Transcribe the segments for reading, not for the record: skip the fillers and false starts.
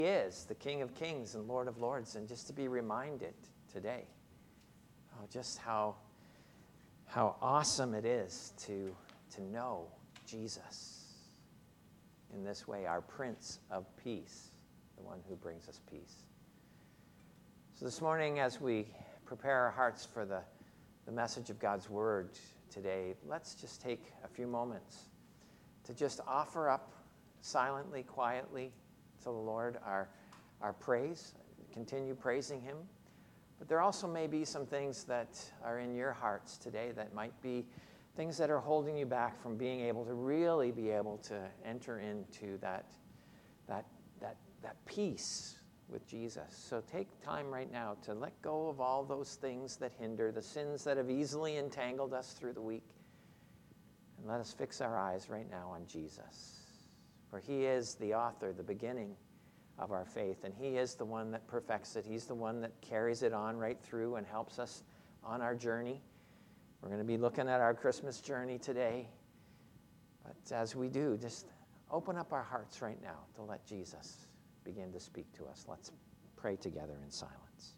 He is the King of Kings and Lord of Lords, and just to be reminded today just how awesome it is to know Jesus in this way, our Prince of Peace, the one who brings us peace. So this morning, as we prepare our hearts for the message of God's Word today, let's just take a few moments to just offer up silently, quietly to the Lord our praise, continue praising Him. But there also may be some things that are in your hearts today that might be things that are holding you back from being able to really be able to enter into that peace with Jesus. So take time right now to let go of all those things that hinder, the sins that have easily entangled us through the week. And let us fix our eyes right now on Jesus. For He is the author, the beginning of our faith, and He is the one that perfects it. He's the one that carries it on right through and helps us on our journey. We're going to be looking at our Christmas journey today. But as we do, just open up our hearts right now to let Jesus begin to speak to us. Let's pray together in silence.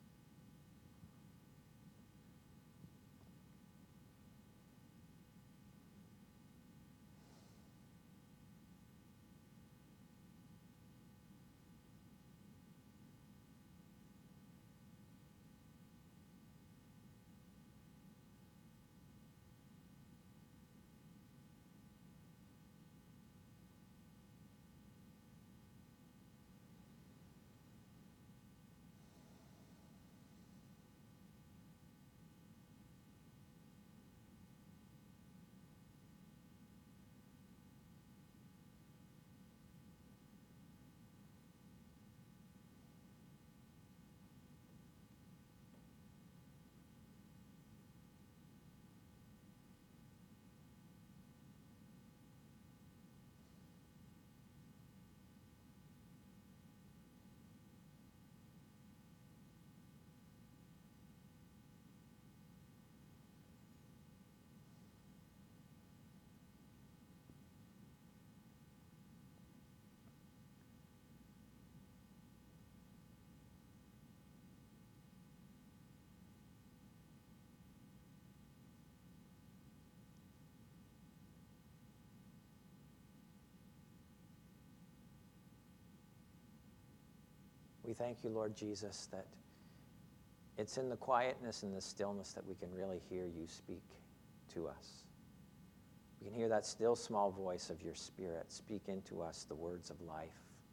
We thank you, Lord Jesus, that it's in the quietness and the stillness that we can really hear you speak to us. We can hear that still small voice of your Spirit speak into us the words of life,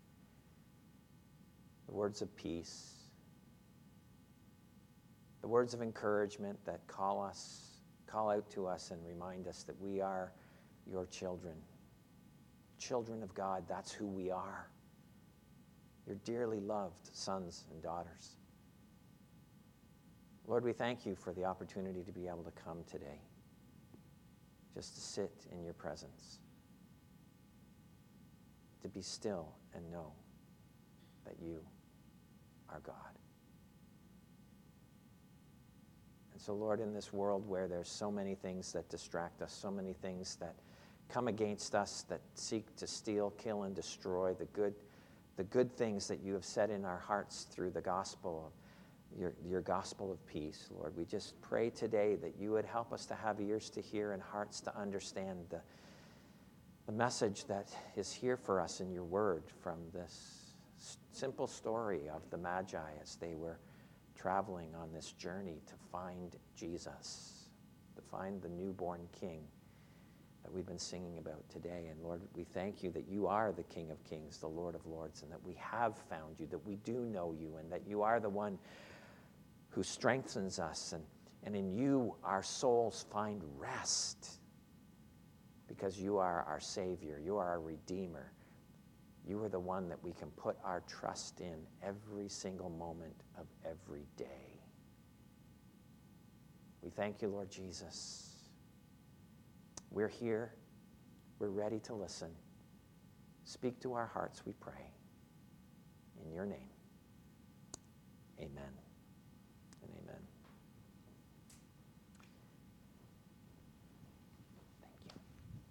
the words of peace, the words of encouragement that call out to us and remind us that we are your children. Children of God, that's who we are. Your dearly loved sons and daughters. Lord, we thank you for the opportunity to be able to come today, just to sit in your presence, to be still and know that you are God. And so, Lord, in this world where there's so many things that distract us, so many things that come against us, that seek to steal, kill, and destroy the good things that you have set in our hearts through the gospel, your gospel of peace, Lord. We just pray today that you would help us to have ears to hear and hearts to understand the message that is here for us in your word from this simple story of the Magi as they were traveling on this journey to find Jesus, to find the newborn King that we've been singing about today. And Lord, we thank you that you are the King of Kings, the Lord of Lords, and that we have found you, that we do know you, and that you are the one who strengthens us, and in you our souls find rest because you are our Savior, you are our Redeemer. You are the one that we can put our trust in every single moment of every day. We thank you, Lord Jesus. We're here. We're ready to listen. Speak to our hearts, we pray. In your name, amen and amen.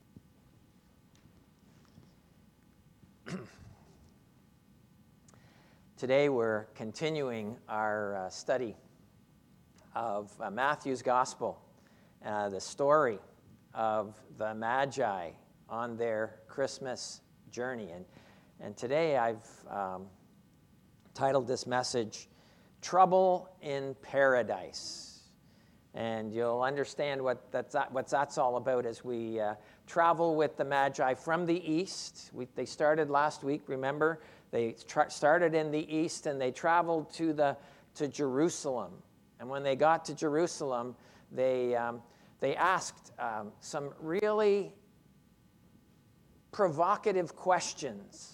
Thank you. Today we're continuing our study of Matthew's Gospel, the story of the Magi on their Christmas journey. And today I've titled this message, Trouble in Paradise. And you'll understand what that's all about as we travel with the Magi from the east. They started last week, remember? They started in the east and they traveled to Jerusalem. And when they got to Jerusalem, they asked some really provocative questions.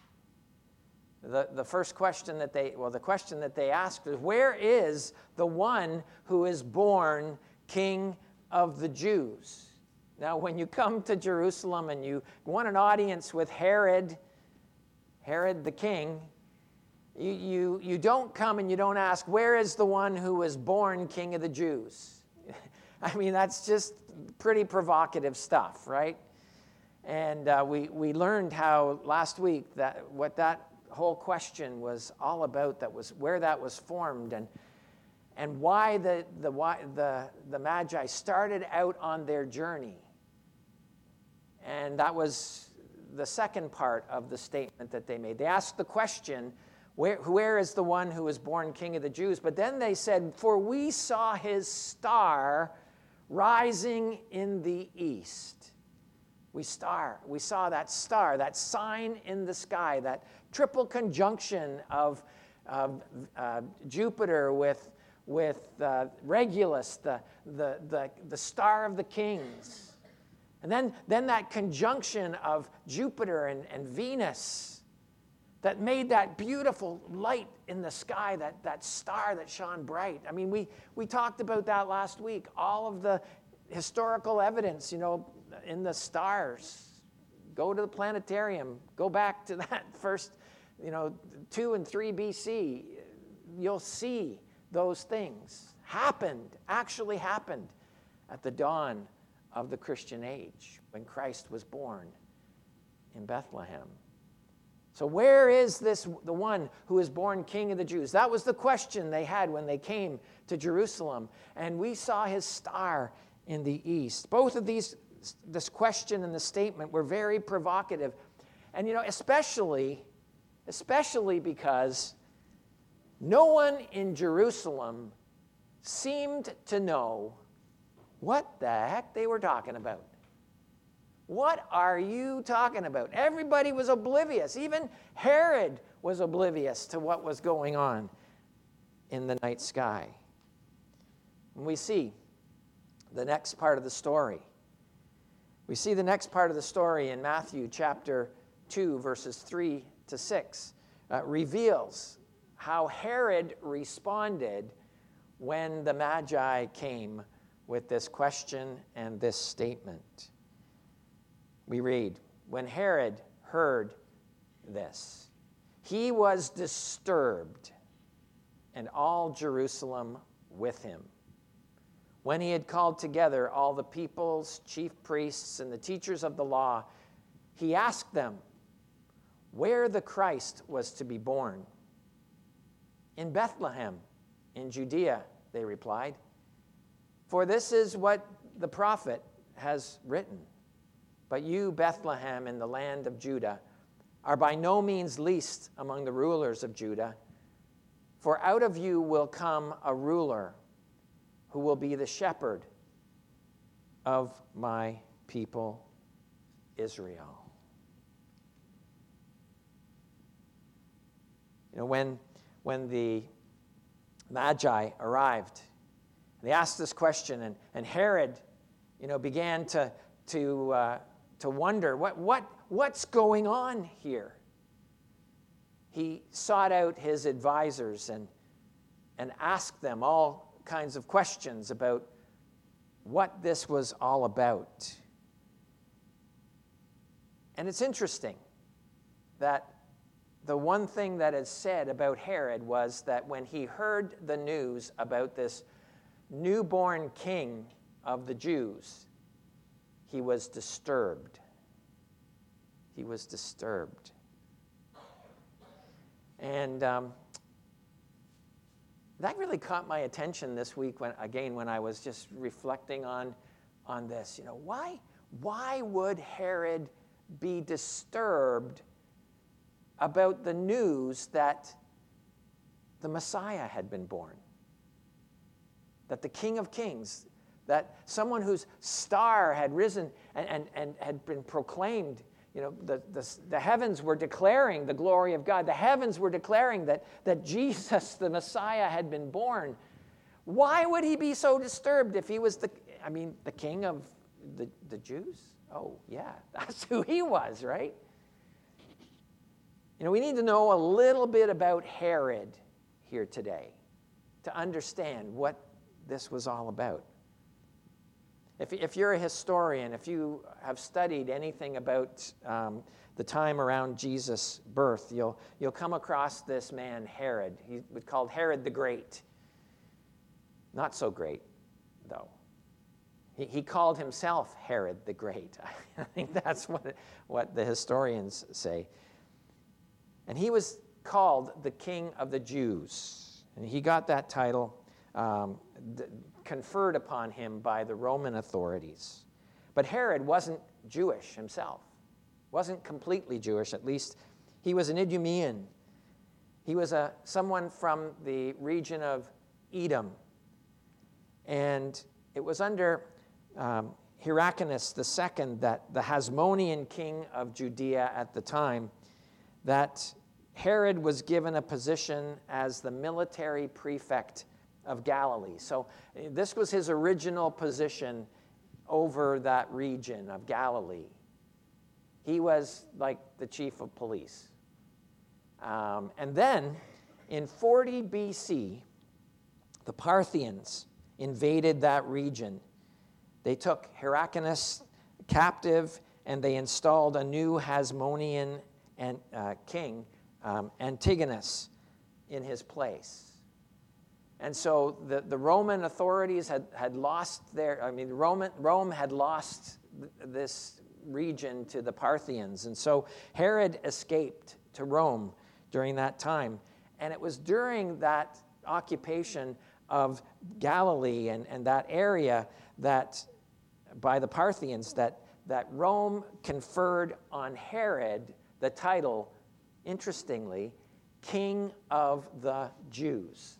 The first question the question that they asked was, where is the one who is born King of the Jews? Now, when you come to Jerusalem and you want an audience with Herod the king, you don't come and you don't ask, where is the one who was born King of the Jews? I mean, that's just pretty provocative stuff, right? And we learned how last week what that whole question was all about, that was where that was formed and why the Magi started out on their journey. And that was the second part of the statement that they made. They asked the question, where is the one who was born King of the Jews? But then they said, for we saw his star rising in the east. We saw that star, that sign in the sky, that triple conjunction of Jupiter with Regulus, the star of the kings. And then that conjunction of Jupiter and Venus that made that beautiful light in the sky, that star that shone bright. I mean, we talked about that last week, all of the historical evidence, in the stars. Go to the planetarium, go back to that first, 2 and 3 BC. You'll see those things actually happened at the dawn of the Christian age, when Christ was born in Bethlehem. So where is the one who is born King of the Jews? That was the question they had when they came to Jerusalem. And we saw his star in the east. Both of this question and the statement were very provocative. And, especially because no one in Jerusalem seemed to know what the heck they were talking about. What are you talking about? Everybody was oblivious. Even Herod was oblivious to what was going on in the night sky. And we see the next part of the story. We see the next part of the story in Matthew chapter 2, verses 3 to 6. Reveals how Herod responded when the Magi came with this question and this statement. We read, when Herod heard this, he was disturbed, and all Jerusalem with him. When he had called together all the people's chief priests and the teachers of the law, he asked them where the Christ was to be born. In Bethlehem, in Judea, they replied. For this is what the prophet has written. But you, Bethlehem, in the land of Judah, are by no means least among the rulers of Judah. For out of you will come a ruler who will be the shepherd of my people Israel. When the Magi arrived, they asked this question, and Herod, began to wonder what's going on here. He sought out his advisors and asked them all kinds of questions about what this was all about. And it's interesting that the one thing that is said about Herod was that when he heard the news about this newborn king of the Jews, he was disturbed. He was disturbed. And that really caught my attention this week when I was just reflecting on this. You know, why would Herod be disturbed about the news that the Messiah had been born? That the King of Kings, that someone whose star had risen and had been proclaimed. You know, the heavens were declaring the glory of God. The heavens were declaring that Jesus, the Messiah, had been born. Why would he be so disturbed if he was the king of the Jews? Oh, yeah, that's who he was, right? You know, we need to know a little bit about Herod here today to understand what this was all about. If you're a historian, if you have studied anything about the time around Jesus' birth, you'll come across this man, Herod. He was called Herod the Great. Not so great, though. He called himself Herod the Great. I think that's what the historians say. And he was called the King of the Jews. And he got that title conferred upon him by the Roman authorities. But Herod wasn't Jewish himself. Wasn't completely Jewish, at least. He was an Idumean. He was someone from the region of Edom. And it was under Hyrcanus II, that the Hasmonean king of Judea at the time, that Herod was given a position as the military prefect of Galilee. So this was his original position over that region of Galilee. He was like the chief of police. And then in 40 BC, the Parthians invaded that region. They took Hyrcanus captive, and they installed a new Hasmonean king, Antigonus, in his place. And so the Roman authorities had lost Rome had lost this region to the Parthians. And so Herod escaped to Rome during that time. And it was during that occupation of Galilee and that area that by the Parthians that Rome conferred on Herod the title, interestingly, King of the Jews.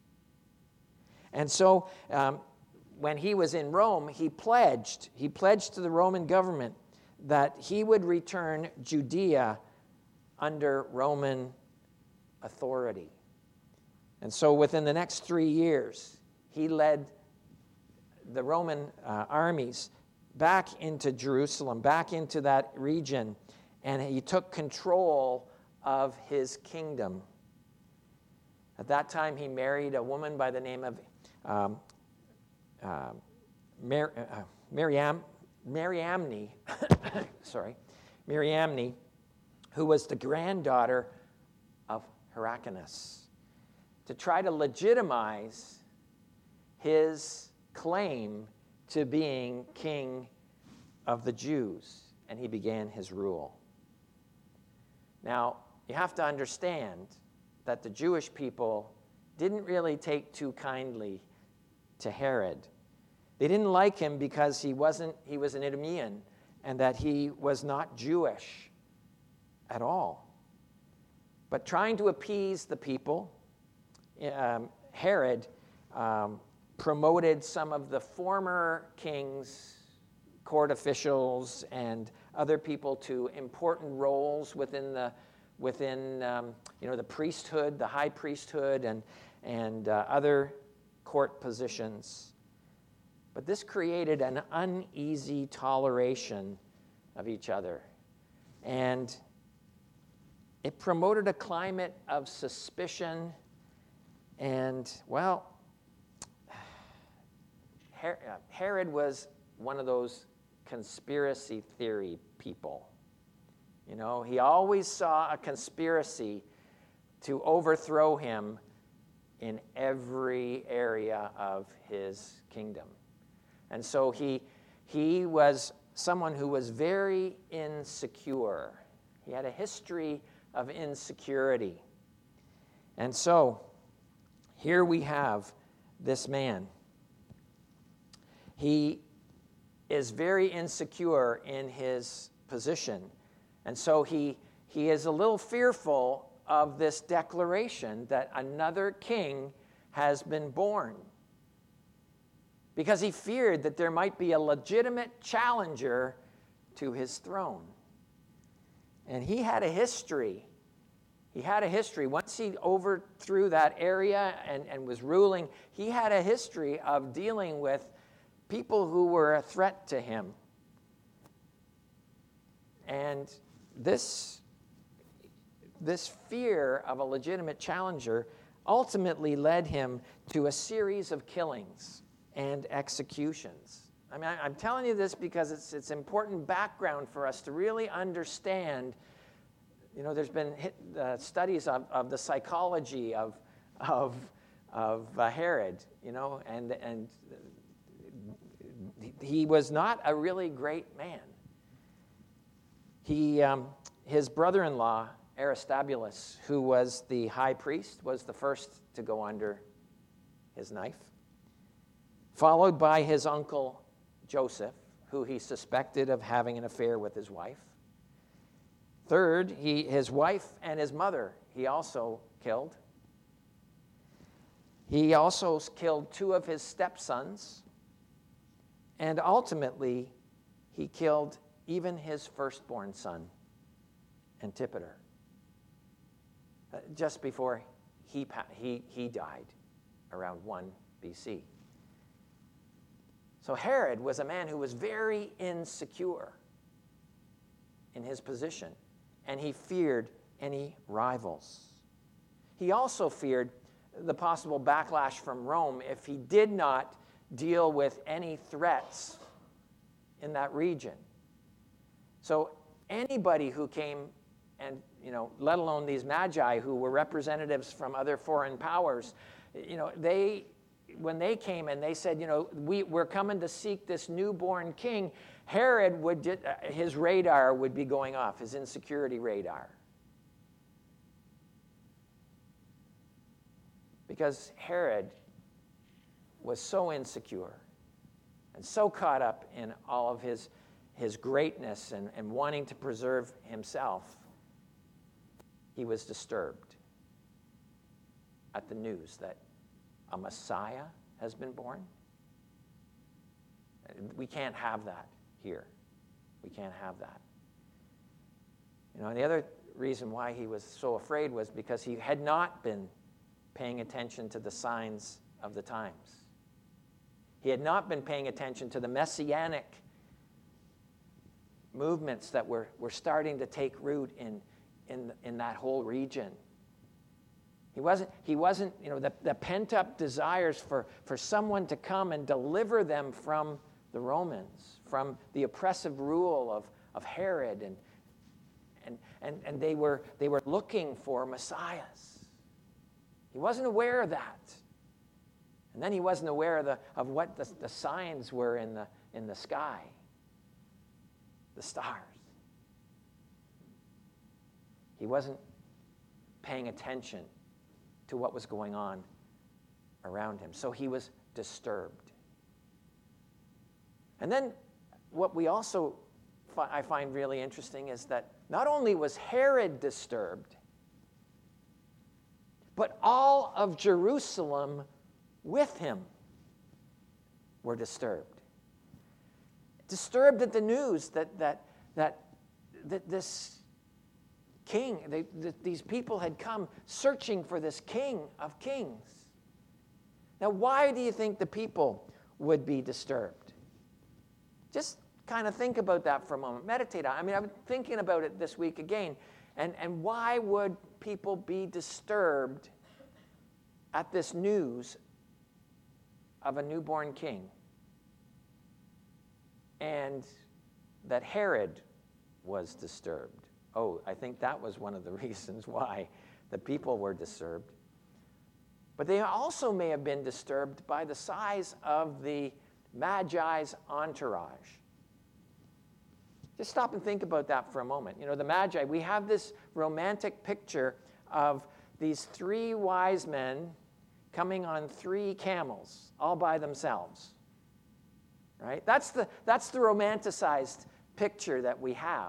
And so when he was in Rome, he pledged to the Roman government that he would return Judea under Roman authority. And so within the next 3 years, he led the Roman armies back into Jerusalem, back into that region, and he took control of his kingdom. At that time, he married a woman by the name of Mariamne, Mariamne, who was the granddaughter of Hyrcanus, to try to legitimize his claim to being king of the Jews, and he began his rule. Now, you have to understand that the Jewish people didn't really take too kindly to Herod. They didn't like him because he was an Idumean and that he was not Jewish at all. But trying to appease the people, Herod promoted some of the former kings, court officials, and other people to important roles within the priesthood, the high priesthood, and other court positions. But this created an uneasy toleration of each other. And it promoted a climate of suspicion. And, well, Herod was one of those conspiracy theory people. You know, he always saw a conspiracy to overthrow him in every area of his kingdom. And so he was someone who was very insecure. He had a history of insecurity. And so, here we have this man. He is very insecure in his position. And so he is a little fearful of this declaration that another king has been born, because he feared that there might be a legitimate challenger to his throne. And he had a history. He had a history. Once he overthrew that area and was ruling, he had a history of dealing with people who were a threat to him. And this fear of a legitimate challenger ultimately led him to a series of killings and executions. I mean, I'm telling you this because it's important background for us to really understand. You know, there's been studies of the psychology of Herod, you know, and he was not a really great man. His brother-in-law, Aristobulus, who was the high priest, was the first to go under his knife, followed by his uncle Joseph, who he suspected of having an affair with his wife. Third, his wife and his mother he also killed. He also killed 2 of his stepsons, and ultimately he killed even his firstborn son, Antipater, just before he died, around 1 BC. So Herod was a man who was very insecure in his position, and he feared any rivals. He also feared the possible backlash from Rome if he did not deal with any threats in that region. So anybody who came, and let alone these magi who were representatives from other foreign powers, when they came and they said, we're coming to seek this newborn king, Herod his radar would be going off, his insecurity radar. Because Herod was so insecure and so caught up in all of his greatness and wanting to preserve himself, he was disturbed at the news that a Messiah has been born. We can't have that here. We can't have that. And the other reason why he was so afraid was because he had not been paying attention to the signs of the times. He had not been paying attention to the messianic movements that were starting to take root in that whole region. He wasn't the pent-up desires for someone to come and deliver them from the Romans, from the oppressive rule of Herod, and they were looking for messiahs. He wasn't aware of that. And then he wasn't aware of what the signs were in the sky, the stars. He wasn't paying attention to what was going on around him. So he was disturbed. And then what we also I find really interesting is that not only was Herod disturbed, but all of Jerusalem with him were disturbed. Disturbed at the news that this king, these people had come searching for this King of Kings. Now, why do you think the people would be disturbed? Just kind of think about that for a moment. Meditate on it. I mean, I've been thinking about it this week again. And why would people be disturbed at this news of a newborn king? And that Herod was disturbed. Oh, I think that was one of the reasons why the people were disturbed. But they also may have been disturbed by the size of the Magi's entourage. Just stop and think about that for a moment. The Magi, we have this romantic picture of these three wise men coming on three camels, all by themselves. Right? That's the romanticized picture that we have.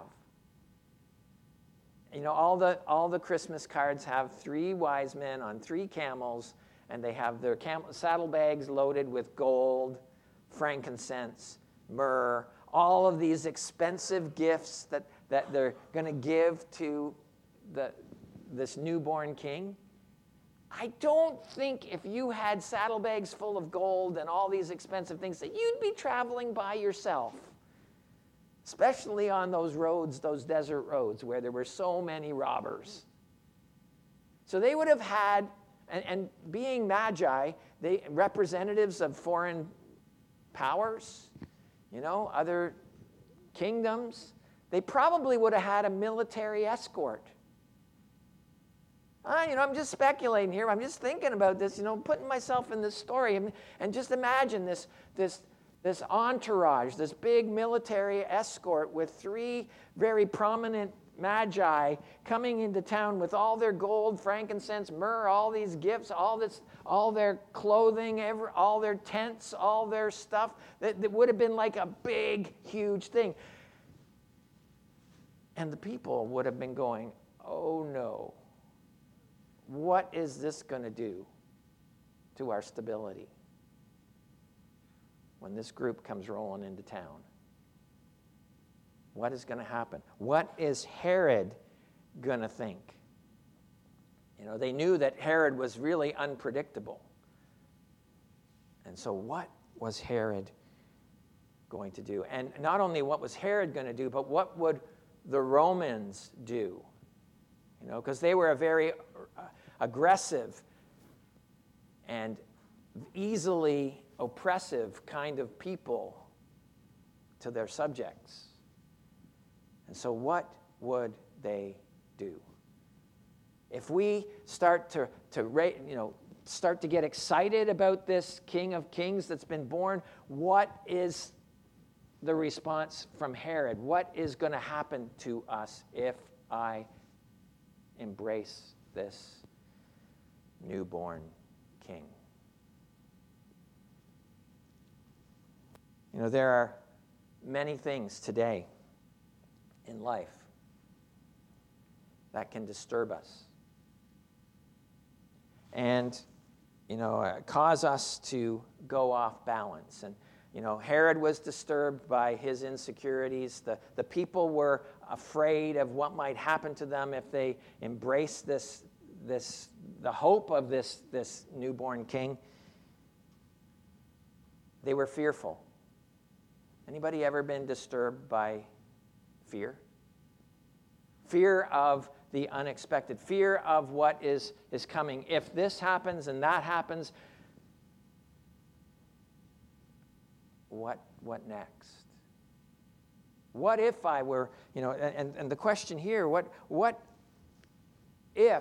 You know, all the Christmas cards have three wise men on three camels, and they have their saddlebags loaded with gold, frankincense, myrrh, all of these expensive gifts that they're going to give to this newborn king. I don't think if you had saddlebags full of gold and all these expensive things that you'd be traveling by yourself, especially on those roads, those desert roads where there were so many robbers. So they would have had, and being magi, they representatives of foreign powers, you know, other kingdoms, they probably would have had a military escort. I'm just speculating here. I'm just thinking about this, putting myself in this story. And just imagine this entourage, this big military escort with three very prominent magi coming into town with all their gold, frankincense, myrrh, all these gifts, all their clothing, all their tents, all their stuff. That would have been like a big, huge thing. And the people would have been going, oh no. What is this going to do to our stability when this group comes rolling into town? What is going to happen? What is Herod going to think? They knew that Herod was really unpredictable. And so what was Herod going to do? And not only what was Herod going to do, but what would the Romans do? Because they were a very aggressive and easily oppressive kind of people to their subjects. And so what would they do? If we start to get excited about this King of Kings that's been born, what is the response from Herod? What is going to happen to us if I embrace this newborn king? There are many things today in life that can disturb us and cause us to go off balance. And Herod was disturbed by his insecurities. The people were afraid of what might happen to them if they embraced the hope of this newborn king. They were fearful. Anybody ever been disturbed by fear? Fear of the unexpected, fear of what is coming. If this happens and that happens, what next? What if I were, and the question here, what if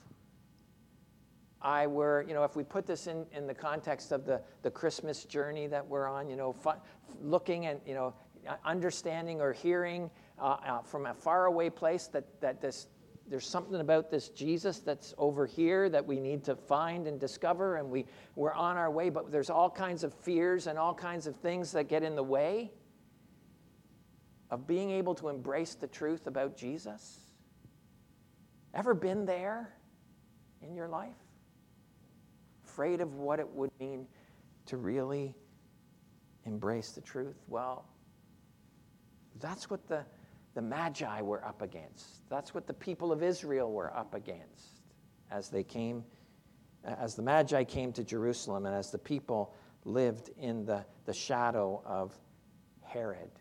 I were, if we put this in the context of the Christmas journey that we're on, looking and, understanding or hearing from a faraway place that there's something about this Jesus that's over here that we need to find and discover, and we're on our way, but there's all kinds of fears and all kinds of things that get in the way of being able to embrace the truth about Jesus. Ever been there in your life? Afraid of what it would mean to really embrace the truth? Well, that's what the Magi were up against. That's what the people of Israel were up against as the Magi came to Jerusalem and as the people lived in the shadow of Herod.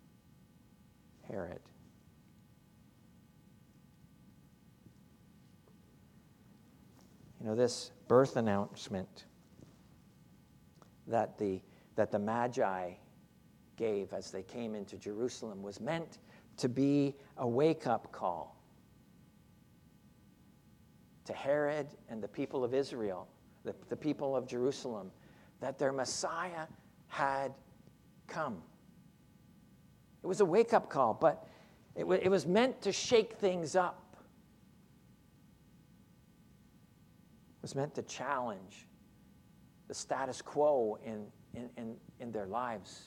This birth announcement that the Magi gave as they came into Jerusalem was meant to be a wake-up call to Herod and the people of Israel, the people of Jerusalem, that their Messiah had come. It was a wake-up call, but it was meant to shake things up. was meant to challenge the status quo in their lives.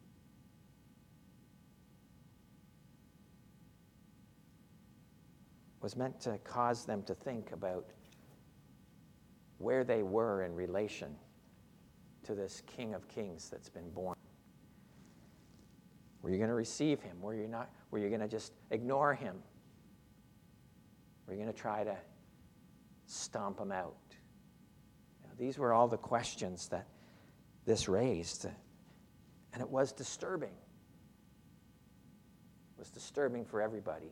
Was meant to cause them to think about where they were in relation to this King of Kings that's been born. Were you going to receive him? Were you not? Were you going to just ignore him? Were you going to try to stomp him out? These were all the questions that this raised. And it was disturbing. It was disturbing for everybody.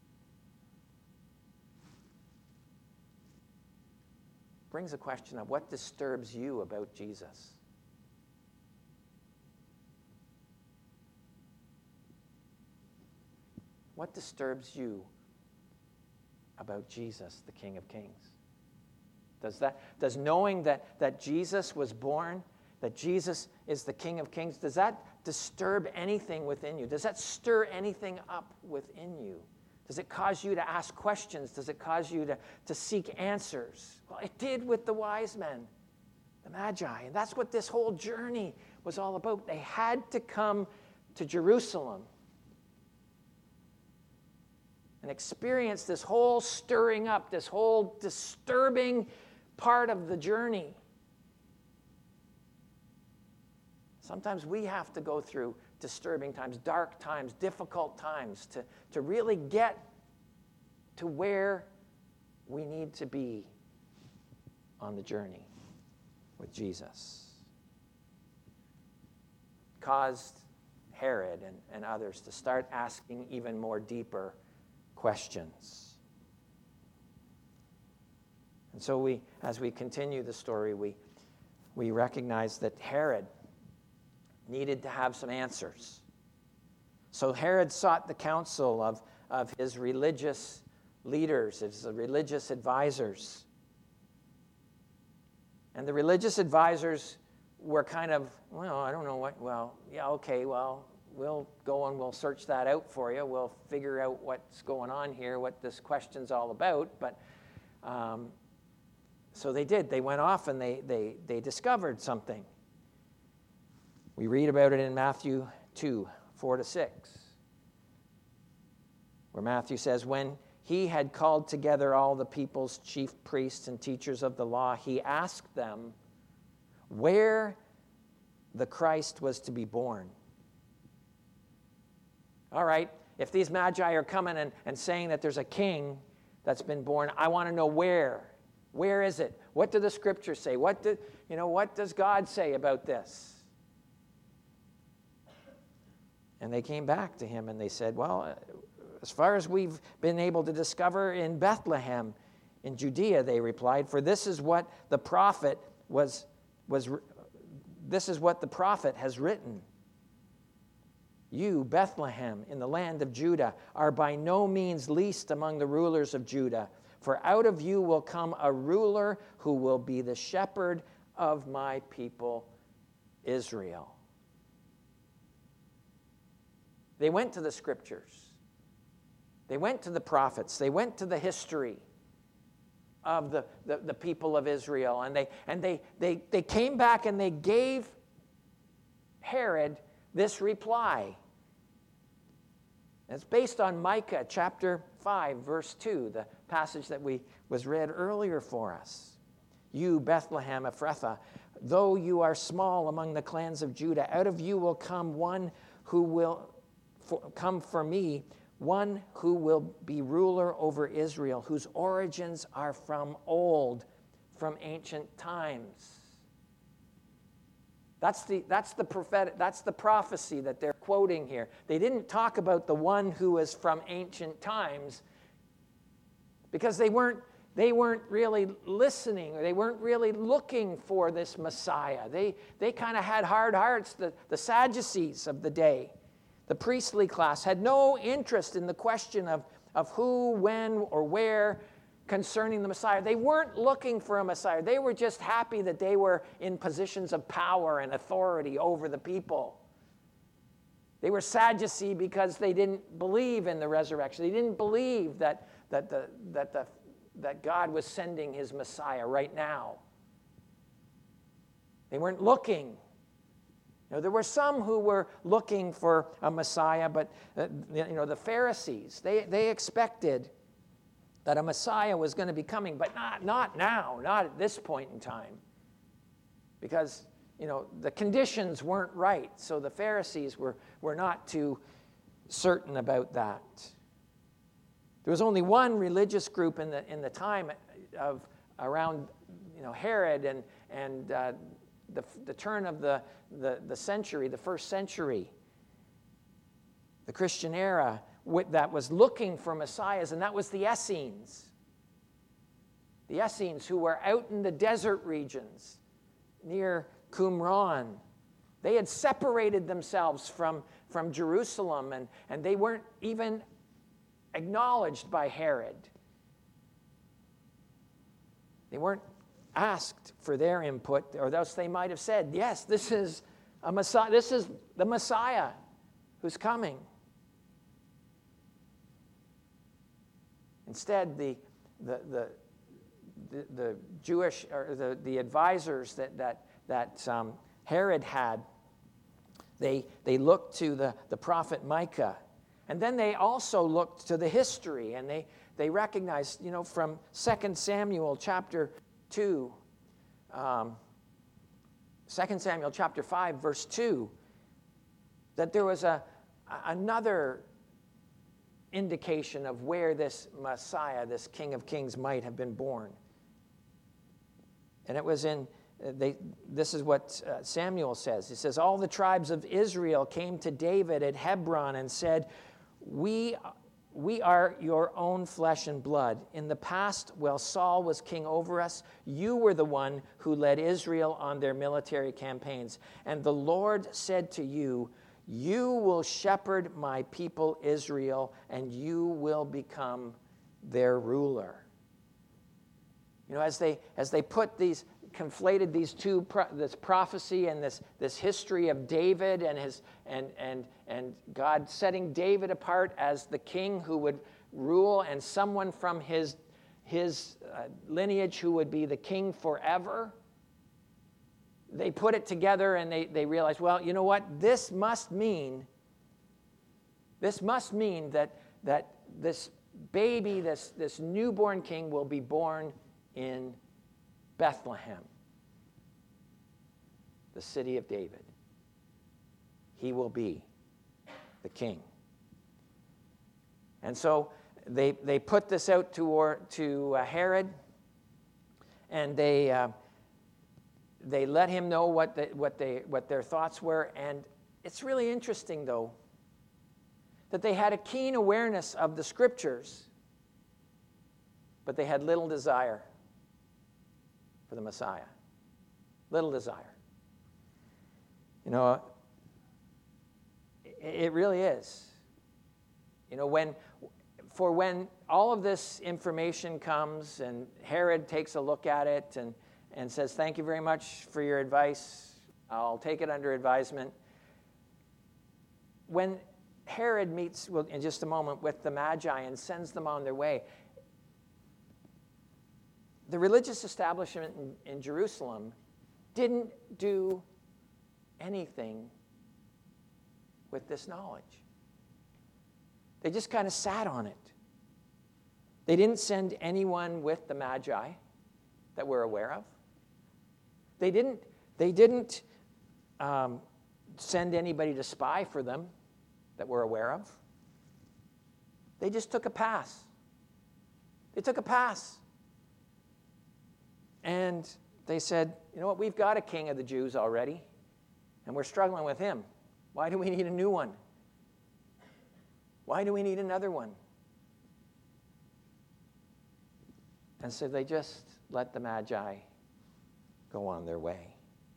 Brings a question of what disturbs you about Jesus? What disturbs you about Jesus, the King of Kings? Does knowing that Jesus was born, that Jesus is the King of Kings, does that disturb anything within you? Does that stir anything up within you? Does it cause you to ask questions? Does it cause you to seek answers? Well, it did with the wise men, the Magi. And that's what this whole journey was all about. They had to come to Jerusalem and experience this whole stirring up, this whole disturbing part of the journey. Sometimes we have to go through disturbing times, dark times, difficult times to really get to where we need to be on the journey with Jesus. Caused Herod and others to start asking even more deeper questions. And so as we continue the story, we recognize that Herod needed to have some answers. So Herod sought the counsel of his religious leaders, his religious advisors. And the religious advisors were kind of, well, I don't know what, well, yeah, okay, well, we'll go and we'll search that out for you. We'll figure out what's going on here, what this question's all about. But so they did. They went off and they discovered something. We read about it in Matthew 2, 4-6, where Matthew says, when he had called together all the people's chief priests and teachers of the law, he asked them where the Christ was to be born. All right, if these magi are coming and saying that there's a king that's been born, I want to know where. Where is it? What do the scriptures say? What does God say about this? And they came back to him and they said, well, as far as we've been able to discover in Bethlehem, in Judea, they replied, for this is what the prophet this is what the prophet has written. You, Bethlehem, in the land of Judah, are by no means least among the rulers of Judah, for out of you will come a ruler who will be the shepherd of my people, Israel. They went to the scriptures. They went to the prophets. They went to the history of the people of Israel. And they came back and they gave Herod this reply. And it's based on Micah chapter 5, verse 2, the passage that was read earlier for us. You, Bethlehem Ephrathah, though you are small among the clans of Judah, out of you will come one who will come for me, one who will be ruler over Israel, whose origins are from old, from ancient times. That's the prophetic, that's the prophecy that they're quoting here. They didn't talk about the one who is from ancient times because they weren't really listening, or they weren't really looking for this Messiah. They kind of had hard hearts. The Sadducees of the day, the priestly class, had no interest in the question of who, when, or where concerning the Messiah. They weren't looking for a Messiah. They were just happy that they were in positions of power and authority over the people. They were Sadducee because they didn't believe in the resurrection. They didn't believe that the that God was sending his Messiah right now. They weren't looking. There were some who were looking for a Messiah, but the Pharisees, they expected that a Messiah was going to be coming, but not now, not at this point in time. Because, the conditions weren't right, so the Pharisees were not too certain about that. There was only one religious group in the time of around Herod and the turn of the century, the first century, the Christian era, that was looking for messiahs, and that was the Essenes. The Essenes, who were out in the desert regions near Qumran. They had separated themselves from Jerusalem, and they weren't even acknowledged by Herod. They weren't asked for their input, or else they might have said, yes, this is a Messiah. This is the Messiah who's coming. Instead, the Jewish, or the advisors that Herod had, they looked to the prophet Micah. And then they also looked to the history, and they recognized, from 2 Samuel chapter 2, 2 Samuel chapter 5, verse 2, that there was another indication of where this Messiah, this King of Kings, might have been born. And it was this is what Samuel says. He says, all the tribes of Israel came to David at Hebron and said, we are your own flesh and blood. In the past, while Saul was king over us, you were the one who led Israel on their military campaigns. And the Lord said to you, you will shepherd my people Israel, and you will become their ruler. As they conflated these two, this prophecy and this history of David and God setting David apart as the king who would rule, and someone from his lineage who would be the king forever. They put it together and they realized, well, you know what? This must mean that this baby, this newborn king will be born in Bethlehem, the city of David. He will be the king. And so they put this out to Herod, and they let him know what their thoughts were. And it's really interesting, though, that they had a keen awareness of the Scriptures, but they had little desire for the Messiah. Little desire. It really is. When all of this information comes and Herod takes a look at it and says, thank you very much for your advice, I'll take it under advisement. When Herod meets, in just a moment, with the Magi and sends them on their way, the religious establishment in Jerusalem didn't do anything with this knowledge. They just kind of sat on it. They didn't send anyone with the Magi that we're aware of. They didn't send anybody to spy for them that we're aware of. They just took a pass. They took a pass. And they said, you know what, we've got a king of the Jews already, and we're struggling with him. Why do we need a new one? Why do we need another one? And so they just let the Magi go on their way.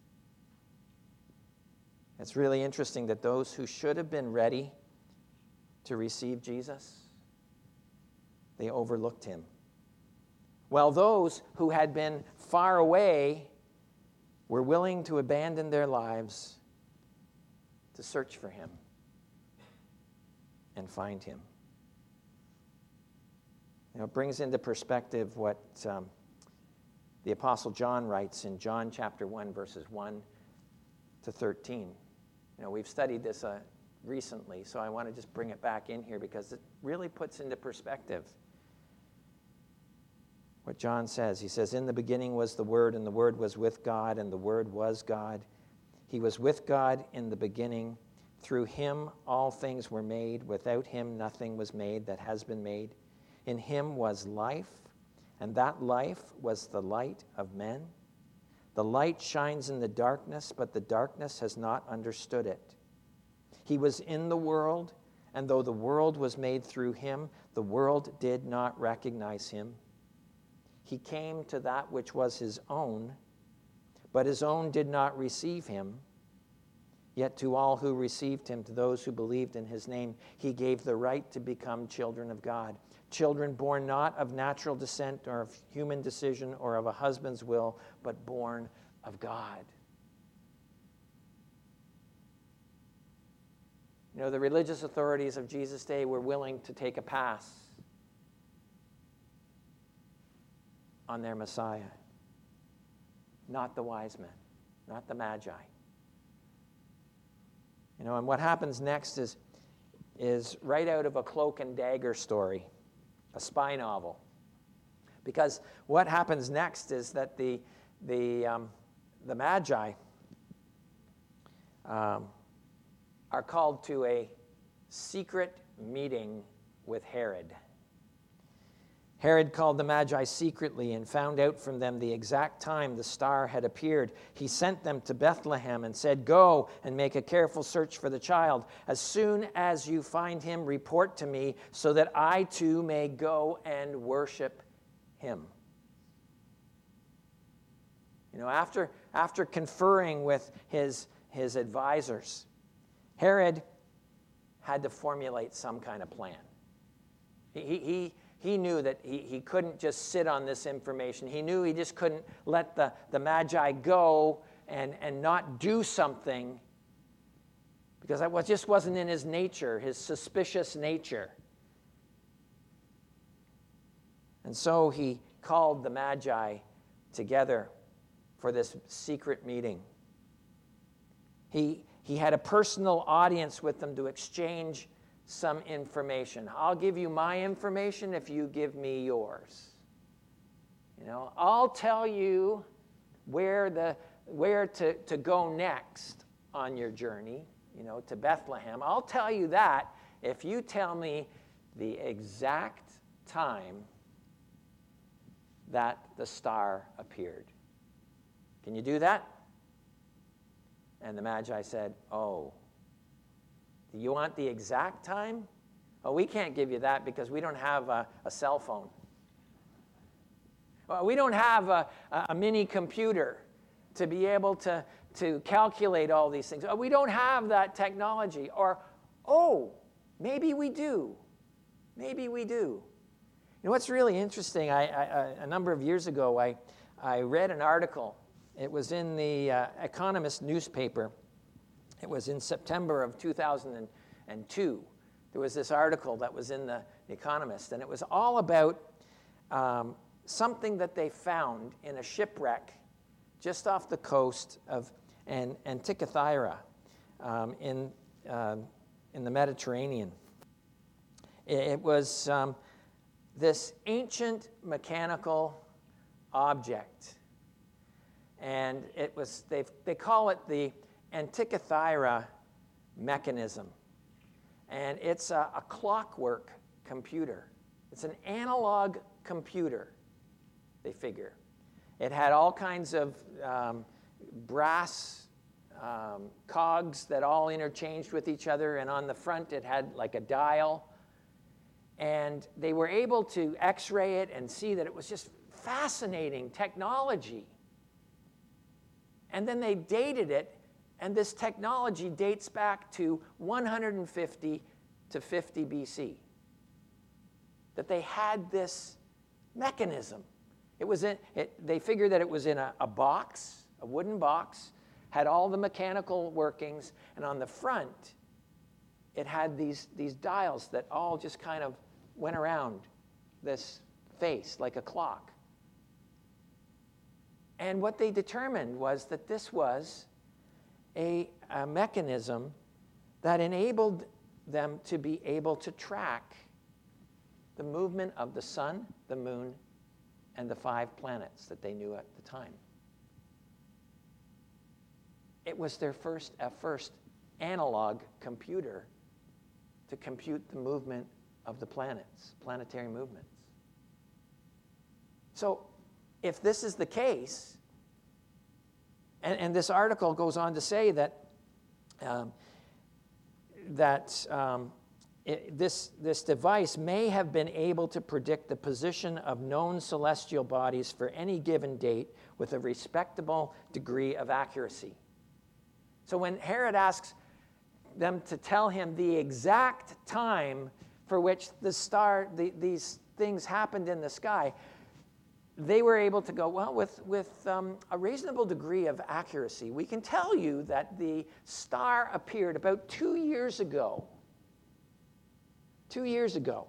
It's really interesting that those who should have been ready to receive Jesus, they overlooked him. While those who had been far away were willing to abandon their lives to search for him and find him. It brings into perspective what the Apostle John writes in John chapter 1, verses 1 to 13. We've studied this recently, so I want to just bring it back in here because it really puts into perspective what John says. He says, "In the beginning was the Word, and the Word was with God, and the Word was God. He was with God in the beginning. Through him all things were made. Without him nothing was made that has been made. In him was life, and that life was the light of men. The light shines in the darkness, but the darkness has not understood it. He was in the world, and though the world was made through him, the world did not recognize him. He came to that which was his own, but his own did not receive him. Yet to all who received him, to those who believed in his name, he gave the right to become children of God. Children born not of natural descent or of human decision or of a husband's will, but born of God." The religious authorities of Jesus' day were willing to take a pass on their Messiah. Not the wise men, not the Magi. And what happens next is right out of a Cloak and Dagger story, a spy novel. Because what happens next is that the Magi are called to a secret meeting with Herod. Herod called the Magi secretly and found out from them the exact time the star had appeared. He sent them to Bethlehem and said, "Go and make a careful search for the child. As soon as you find him, report to me so that I too may go and worship him." After conferring with his advisors, Herod had to formulate some kind of plan. He knew that he couldn't just sit on this information. He knew he just couldn't let the Magi go and not do something because that just wasn't in his nature, his suspicious nature. And so he called the Magi together for this secret meeting. He had a personal audience with them to exchange some information. I'll give you my information if you give me yours. I'll tell you where to go next on your journey, to Bethlehem. I'll tell you that if you tell me the exact time that the star appeared. Can you do that? And the Magi said, "Oh, do you want the exact time? Oh, we can't give you that because we don't have a cell phone. Well, we don't have a mini computer to be able to calculate all these things. Oh, we don't have that technology." Or, "Oh, maybe we do. Maybe we do." What's really interesting, a number of years ago, I read an article. It was in the Economist newspaper. It was in September of 2002. There was this article that was in the Economist, and it was all about something that they found in a shipwreck just off the coast of Antikythera in the Mediterranean. It was this ancient mechanical object, and it was they call it the Antikythera mechanism, and it's a clockwork computer. It's an analog computer, they figure. It had all kinds of brass cogs that all interchanged with each other, and on the front it had like a dial. And they were able to x-ray it and see that it was just fascinating technology. And then they dated it, and this technology dates back to 150 to 50 BC. That they had this mechanism. They figured that it was in a box, a wooden box, had all the mechanical workings, and on the front, it had these dials that all just kind of went around this face like a clock. And what they determined was that this was a mechanism that enabled them to be able to track the movement of the sun, the moon, and the 5 planets that they knew at the time. It was their first analog computer to compute the movement of the planets, planetary movements. So if this is the case, and this article goes on to say that this device may have been able to predict the position of known celestial bodies for any given date with a respectable degree of accuracy. So when Herod asks them to tell him the exact time for which these things happened in the sky, they were able to go, well, with a reasonable degree of accuracy, we can tell you that the star appeared about 2 years ago. 2 years ago.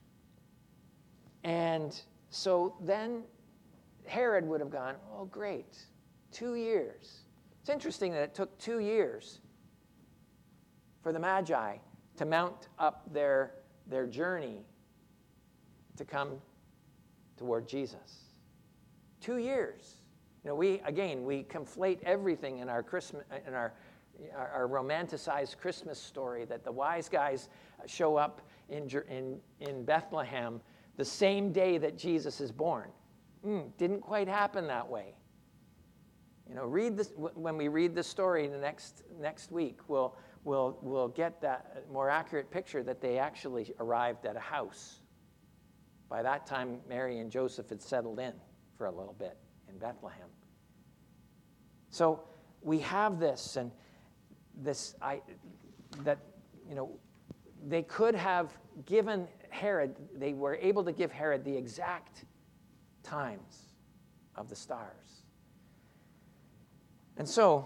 And so then Herod would have gone, oh, great, 2 years. It's interesting that it took 2 years for the Magi to mount up their journey to come toward Jesus. 2 years. You know, we conflate everything in our Christmas, in our romanticized Christmas story, that the wise guys show up in Bethlehem the same day that Jesus is born. Didn't quite happen that way. You know, read this when we read the story the next week. We'll get that more accurate picture that they actually arrived at a house. By that time, Mary and Joseph had settled in for a little bit in Bethlehem. So we have this, and they could have given Herod, they were able to give Herod the exact times of the stars. And so,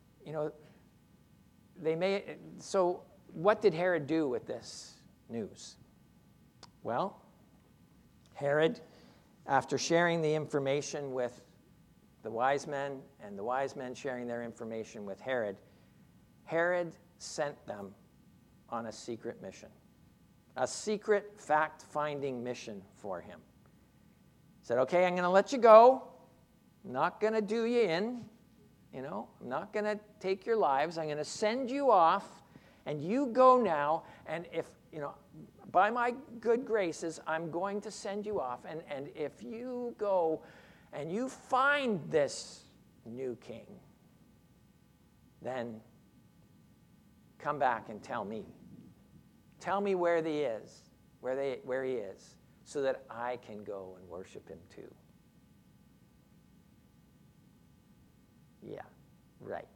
so what did Herod do with this news? Well, Herod, after sharing the information with the wise men, and the wise men sharing their information with Herod, Herod sent them on a secret mission, a secret fact-finding mission for him. He said, okay, I'm going to let you go. I'm not going to do you in. I'm not going to take your lives. I'm going to send you off, and you go now, and if, by my good graces, I'm going to send you off, and if you go and you find this new king, then come back and tell me. Tell me where he is, so that I can go and worship him too. Yeah, right.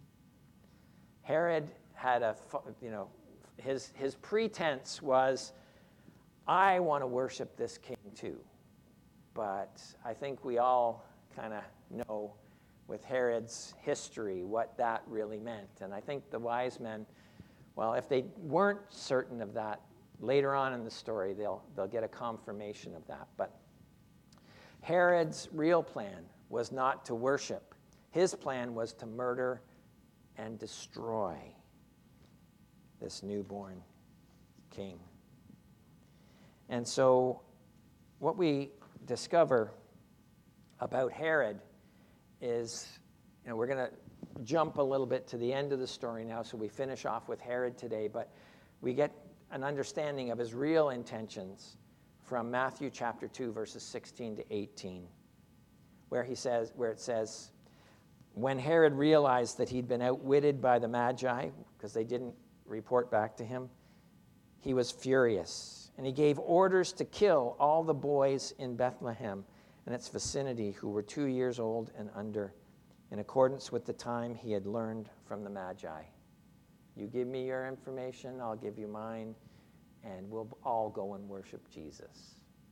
Herod had his pretense was, I want to worship this king too. But I think we all kind of know with Herod's history what that really meant. And I think the wise men, well, if they weren't certain of that, later on in the story, they'll get a confirmation of that. But Herod's real plan was not to worship. His plan was to murder and destroy this newborn king. And so what we discover about Herod is, we're going to jump a little bit to the end of the story now, so we finish off with Herod today, but we get an understanding of his real intentions from Matthew chapter 2, verses 16 to 18, where it says, when Herod realized that he'd been outwitted by the Magi, because they didn't report back to him, he was furious, and he gave orders to kill all the boys in Bethlehem and its vicinity who were 2 years old and under, in accordance with the time he had learned from the Magi. You give me your information, I'll give you mine, and we'll all go and worship Jesus.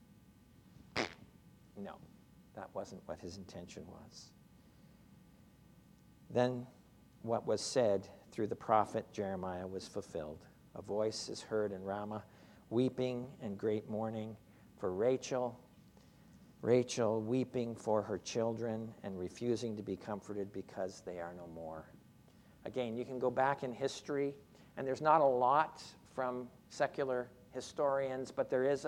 No, that wasn't what his intention was. Then what was said through the prophet Jeremiah was fulfilled. A voice is heard in Ramah, weeping and great mourning for Rachel. Rachel weeping for her children and refusing to be comforted because they are no more. Again, you can go back in history, and there's not a lot from secular historians, but there is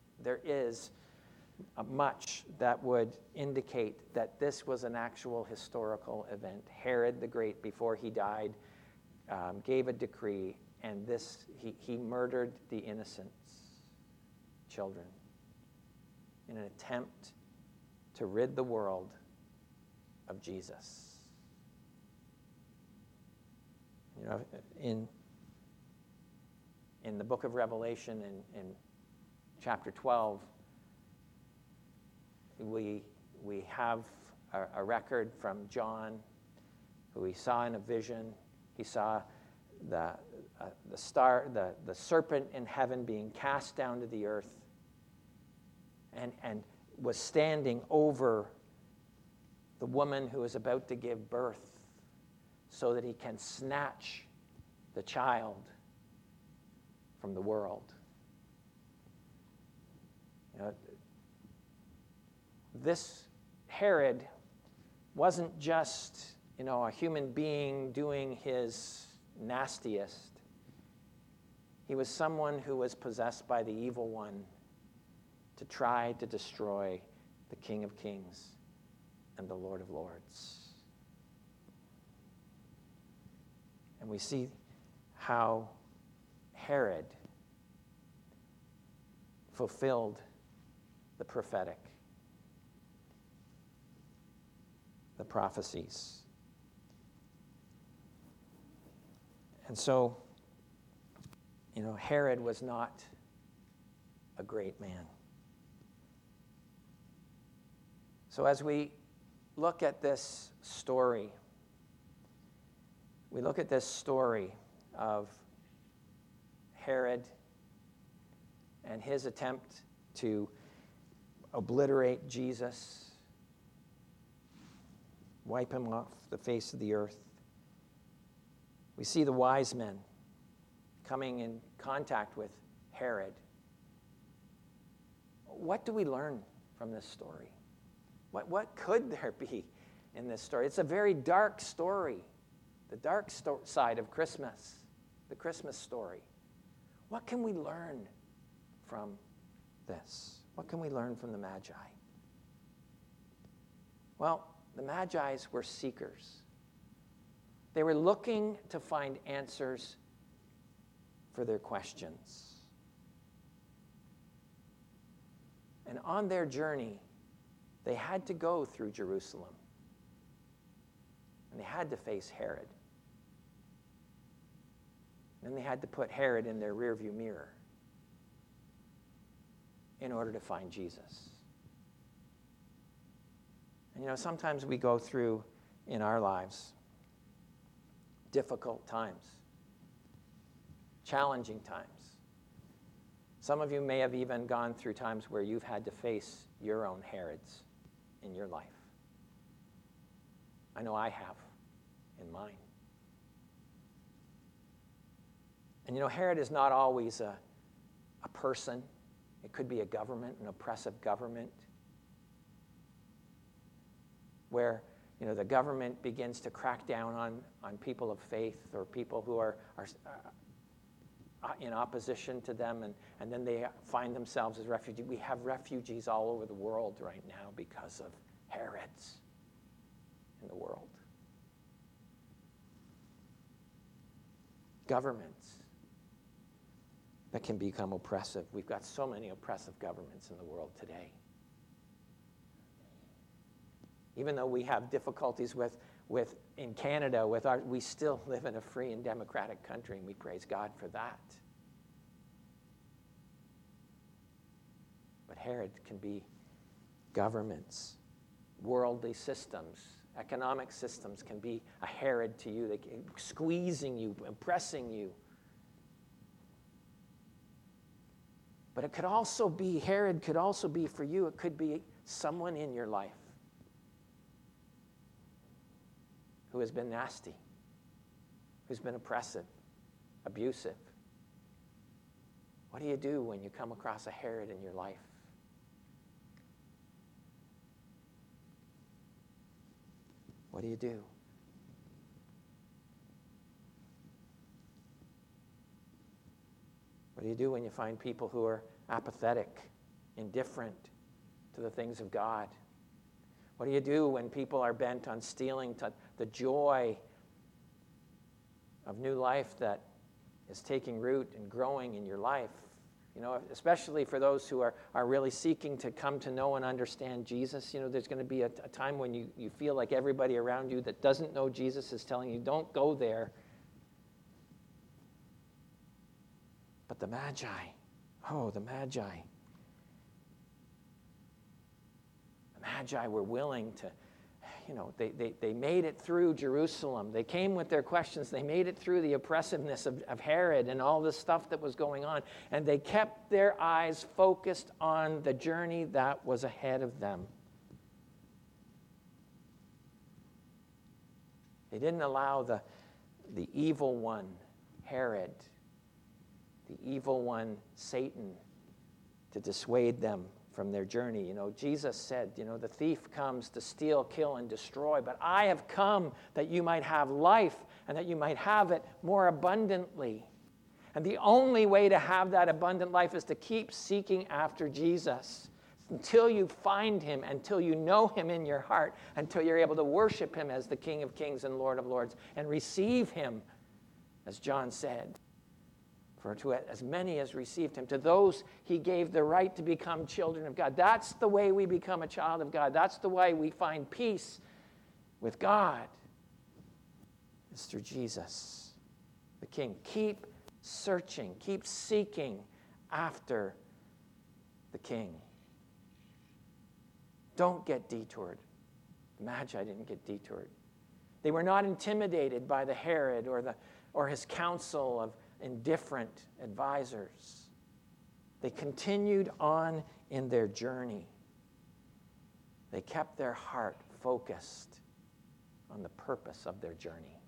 much that would indicate that this was an actual historical event. Herod the Great, before he died, gave a decree, and he murdered the innocent children in an attempt to rid the world of Jesus. You know, in the book of Revelation, in chapter 12, we have a record from John, who he saw in a vision. He saw the serpent in heaven being cast down to the earth, and was standing over the woman who is about to give birth, so that he can snatch the child from the world. You know, this Herod wasn't just, a human being doing his nastiest. He was someone who was possessed by the evil one to try to destroy the King of Kings and the Lord of Lords. And we see how Herod fulfilled the prophetic, the prophecies. And so, Herod was not a great man. So as we look at this story, of Herod and his attempt to obliterate Jesus, wipe him off the face of the earth. We see the wise men coming in contact with Herod. What do we learn from this story? What could there be in this story? It's a very dark story, the dark side of Christmas, the Christmas story. What can we learn from this? What can we learn from the Magi? Well, the Magi's were seekers. They were looking to find answers for their questions. And on their journey, they had to go through Jerusalem. And they had to face Herod. And they had to put Herod in their rearview mirror in order to find Jesus. And sometimes we go through in our lives difficult times, challenging times. Some of you may have even gone through times where you've had to face your own Herods in your life. I know I have in mine. And Herod is not always a person. It could be a government, an oppressive government, where the government begins to crack down on people of faith or people who are in opposition to them, and then they find themselves as refugees. We have refugees all over the world right now because of Herods in the world. Governments that can become oppressive. We've got so many oppressive governments in the world today. Even though we have difficulties with in Canada, we still live in a free and democratic country, and we praise God for that. But Herod can be governments, worldly systems, economic systems can be a Herod to you, they can, squeezing you, oppressing you. But it could also be, Herod could also be for you, it could be someone in your life who has been nasty, who's been oppressive, abusive. What do you do when you come across a Herod in your life? What do you do? What do you do when you find people who are apathetic, indifferent to the things of God? What do you do when people are bent on stealing the joy of new life that is taking root and growing in your life? You know, especially for those who are really seeking to come to know and understand Jesus. You know, there's going to be a time when you feel like everybody around you that doesn't know Jesus is telling you, don't go there. But the Magi, the Magi were willing to, they made it through Jerusalem. They came with their questions. They made it through the oppressiveness of Herod and all this stuff that was going on. And they kept their eyes focused on the journey that was ahead of them. They didn't allow the evil one, Herod, the evil one, Satan, to dissuade them from their journey. You know, Jesus said, the thief comes to steal, kill, and destroy, but I have come that you might have life and that you might have it more abundantly. And the only way to have that abundant life is to keep seeking after Jesus until you find him, until you know him in your heart, until you're able to worship him as the King of Kings and Lord of Lords and receive him, as John said. For to as many as received him, to those he gave the right to become children of God. That's the way we become a child of God. That's the way we find peace with God. It's through Jesus, the King. Keep searching, keep seeking after the King. Don't get detoured. The Magi didn't get detoured. They were not intimidated by the Herod or his council of indifferent advisors. They continued on in their journey. They kept their heart focused on the purpose of their journey,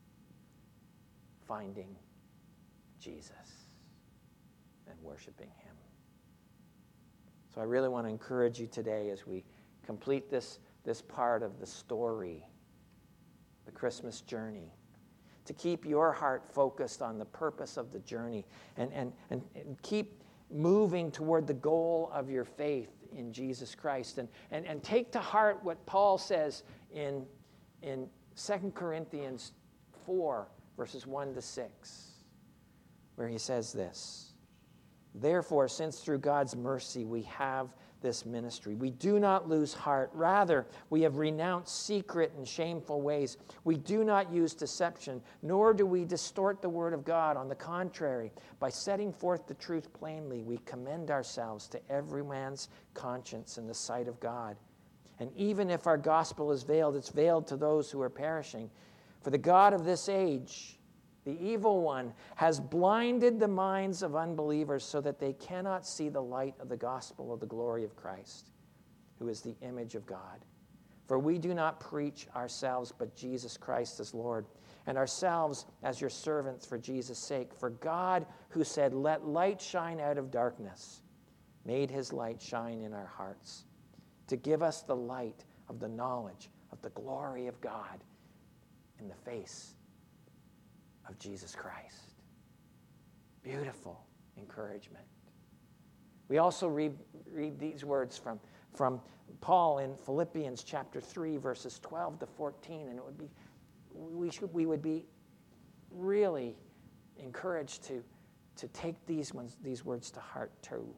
finding Jesus and worshiping him. So I really want to encourage you today as we complete this part of the story, the Christmas journey, to keep your heart focused on the purpose of the journey and keep moving toward the goal of your faith in Jesus Christ. And take to heart what Paul says in 2 Corinthians 4, verses 1 to 6, where he says this: "Therefore, since through God's mercy we have this ministry, we do not lose heart. Rather, we have renounced secret and shameful ways. We do not use deception, nor do we distort the word of God. On the contrary, by setting forth the truth plainly, we commend ourselves to every man's conscience in the sight of God. And even if our gospel is veiled, it's veiled to those who are perishing. For the God of this age, the evil one, has blinded the minds of unbelievers so that they cannot see the light of the gospel of the glory of Christ, who is the image of God. For we do not preach ourselves, but Jesus Christ as Lord, and ourselves as your servants for Jesus' sake. For God, who said, 'Let light shine out of darkness,' made his light shine in our hearts, to give us the light of the knowledge of the glory of God in the face of Jesus Christ." Beautiful encouragement. We also read these words from Paul in Philippians chapter 3, verses 12 to 14, and we would be really encouraged to take these words to heart too.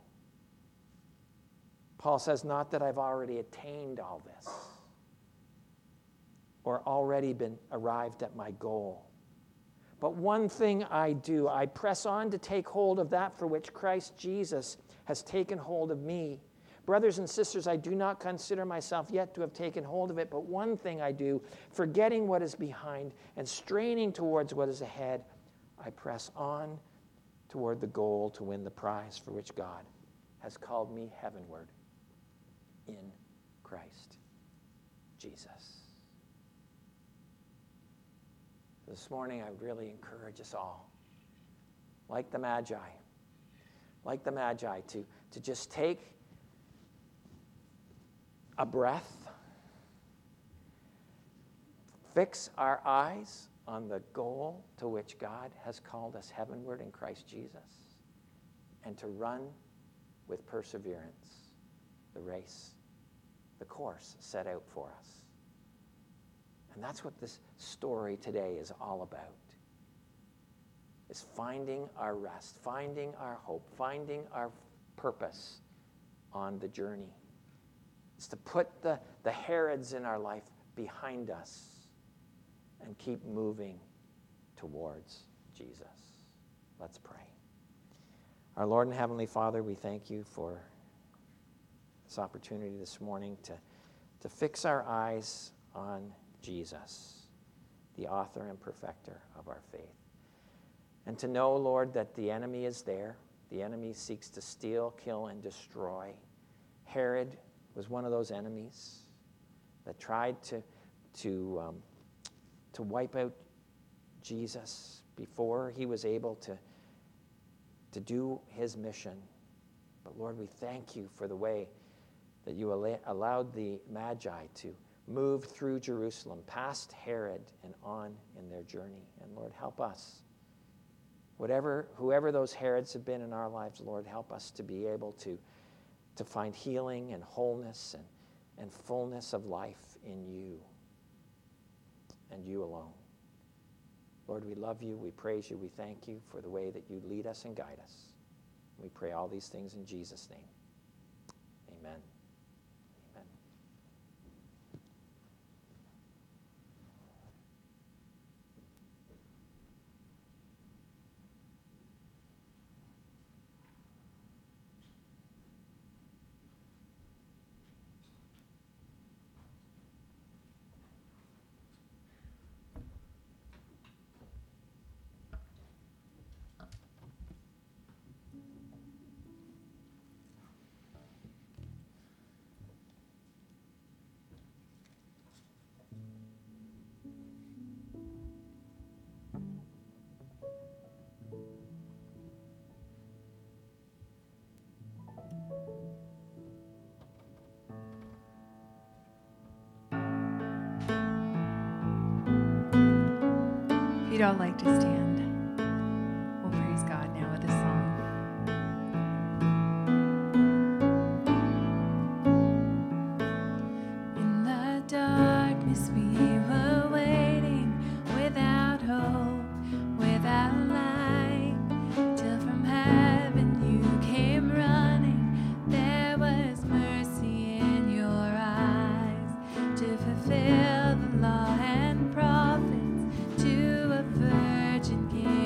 Paul says, "Not that I've already attained all this or already been arrived at my goal. But one thing I do, I press on to take hold of that for which Christ Jesus has taken hold of me. Brothers and sisters, I do not consider myself yet to have taken hold of it, but one thing I do, forgetting what is behind and straining towards what is ahead, I press on toward the goal to win the prize for which God has called me heavenward in Christ Jesus." This morning, I really encourage us all, like the Magi, to just take a breath, fix our eyes on the goal to which God has called us heavenward in Christ Jesus, and to run with perseverance the race, the course set out for us. And that's what this story today is all about, is finding our rest, finding our hope, finding our purpose on the journey. It's to put the Herods in our life behind us and keep moving towards Jesus. Let's pray. Our Lord and Heavenly Father, we thank you for this opportunity this morning to fix our eyes on Jesus, the author and perfecter of our faith. And to know, Lord, that the enemy is there. The enemy seeks to steal, kill, and destroy. Herod was one of those enemies that tried to wipe out Jesus before he was able to do his mission. But Lord, we thank you for the way that you allowed the Magi to move through Jerusalem, past Herod and on in their journey. And Lord, help us. Whoever those Herods have been in our lives, Lord, help us to be able to find healing and wholeness and fullness of life in you and you alone. Lord, we love you, we praise you, we thank you for the way that you lead us and guide us. We pray all these things in Jesus' name. Amen. Amen. If you'd all like to stand, we'll praise God now with a song. In the darkness we were waiting, without hope, without light, till from heaven you came running. There was mercy in your eyes to fulfill the law and prophets. To a virgin given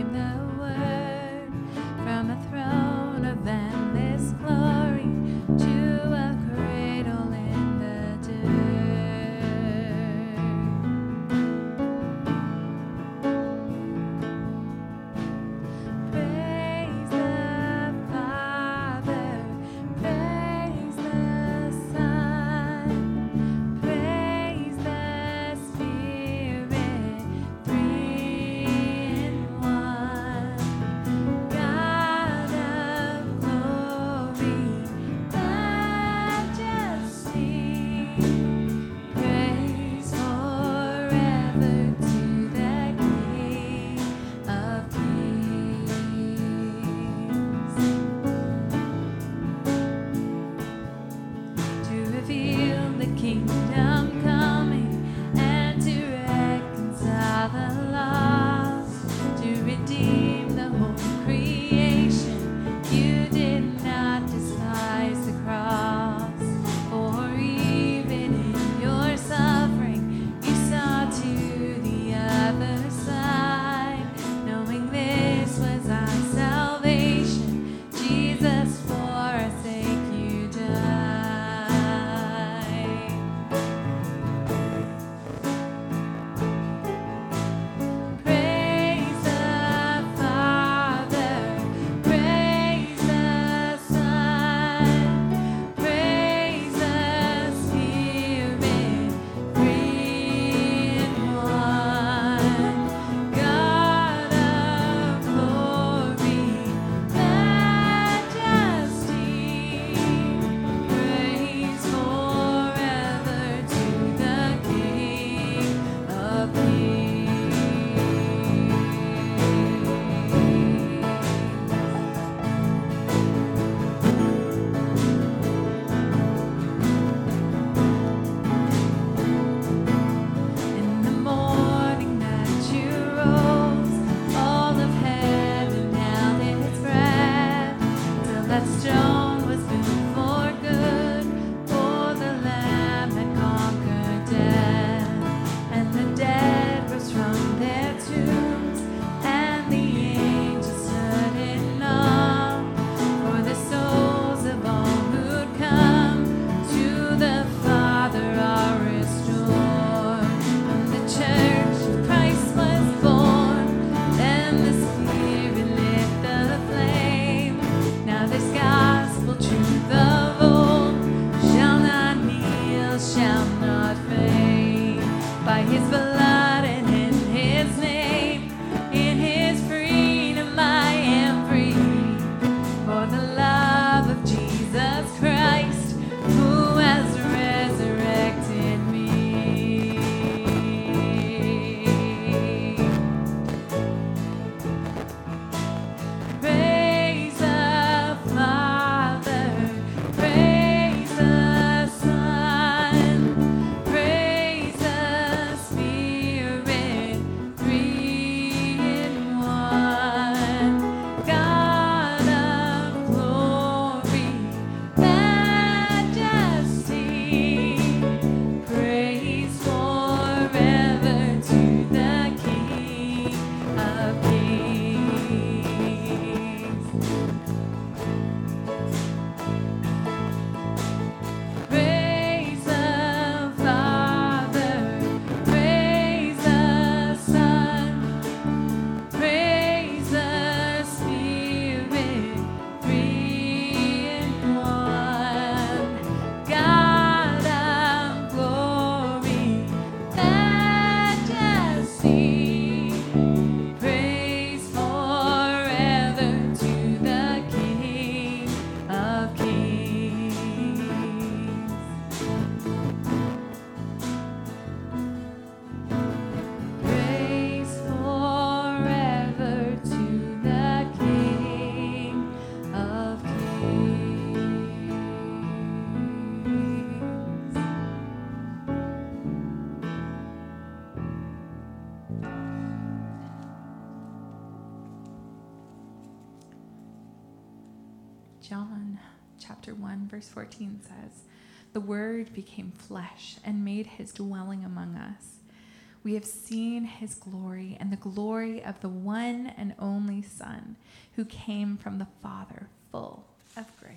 John chapter 1, verse 14 says, "The Word became flesh and made his dwelling among us. We have seen his glory and the glory of the one and only Son who came from the Father, full of grace."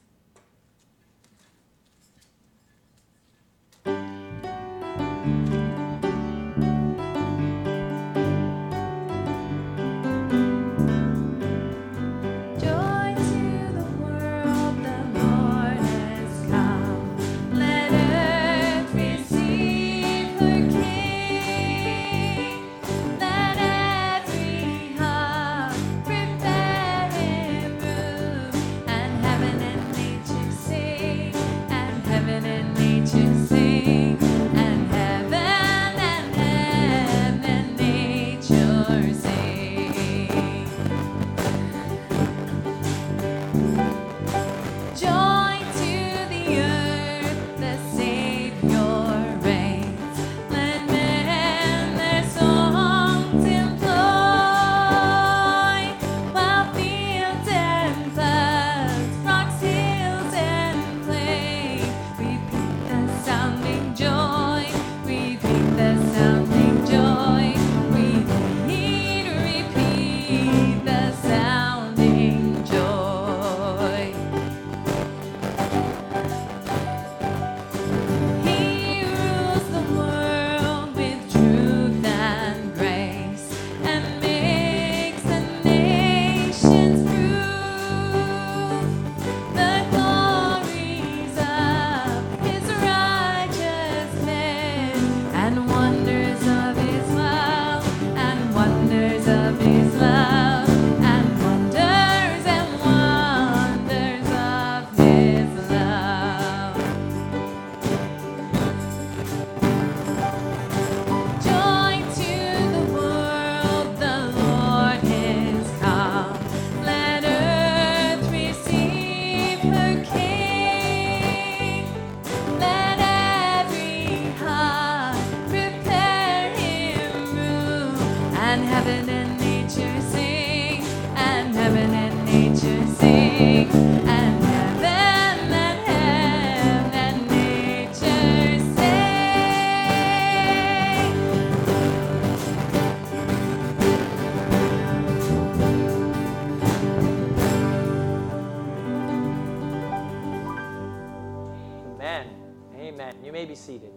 Seated.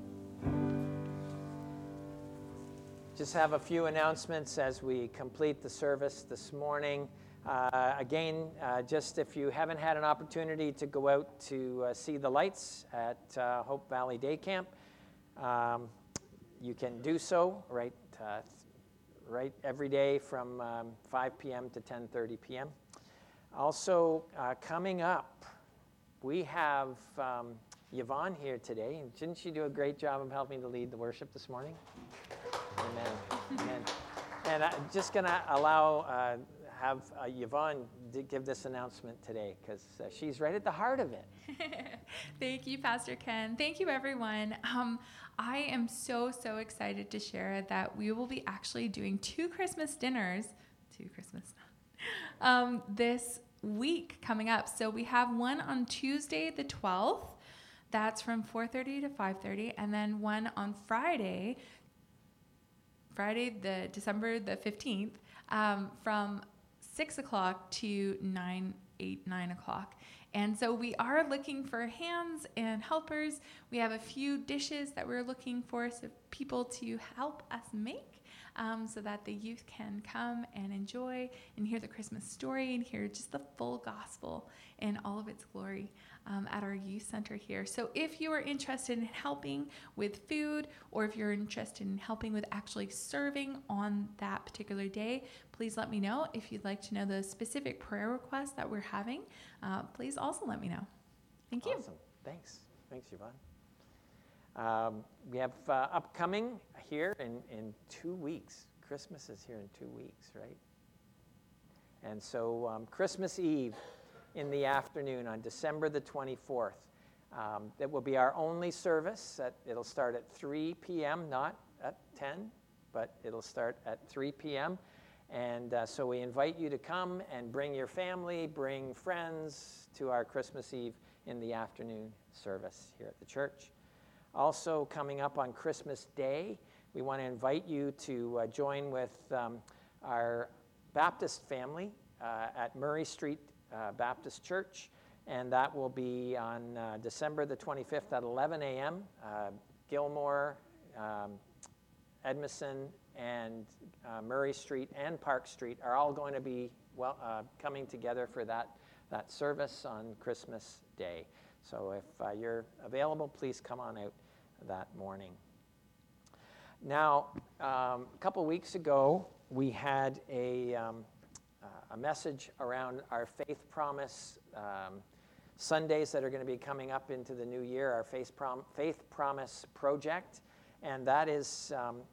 Just have a few announcements as we complete the service this morning. Again, just if you haven't had an opportunity to go out to see the lights at Hope Valley Day Camp, you can do so right every day from 5 p.m. to 10:30 p.m. Also, coming up, we have Yvonne here today. Didn't she do a great job of helping to lead the worship this morning? Amen. Amen. And I'm just going to have Yvonne give this announcement today because she's right at the heart of it. Thank you, Pastor Ken. Thank you, everyone. I am so excited to share that we will be actually doing two Christmas dinners this week coming up. So we have one on Tuesday the 12th. That's from 4:30 to 5:30, and then one on Friday the December the 15th, from 6 o'clock to 9 o'clock. And so we are looking for hands and helpers. We have a few dishes that we're looking for people to help us make, so that the youth can come and enjoy and hear the Christmas story and hear just the full gospel in all of its glory at our youth center here. So if you are interested in helping with food, or if you're interested in helping with actually serving on that particular day, please let me know. If you'd like to know the specific prayer requests that we're having, please also let me know. Thank you. Awesome. Thanks, Yvonne. We have upcoming here in 2 weeks. Christmas is here in 2 weeks, right? And so Christmas Eve in the afternoon on December the 24th. That will be our only service. It'll start at 3 p.m., not at 10, but it'll start at 3 p.m. And so we invite you to come and bring your family, bring friends to our Christmas Eve in the afternoon service here at the church. Also coming up on Christmas Day, we want to invite you to join with our Baptist family at Murray Street Baptist Church, and that will be on December the 25th at 11 a.m. Gilmore, Edmondson, and Murray Street and Park Street are all going to be coming together for that service on Christmas Day. So if you're available, please come on out that morning. Now, a couple weeks ago, we had a message around our Faith Promise Sundays that are going to be coming up into the new year, our Faith Promise project, and that is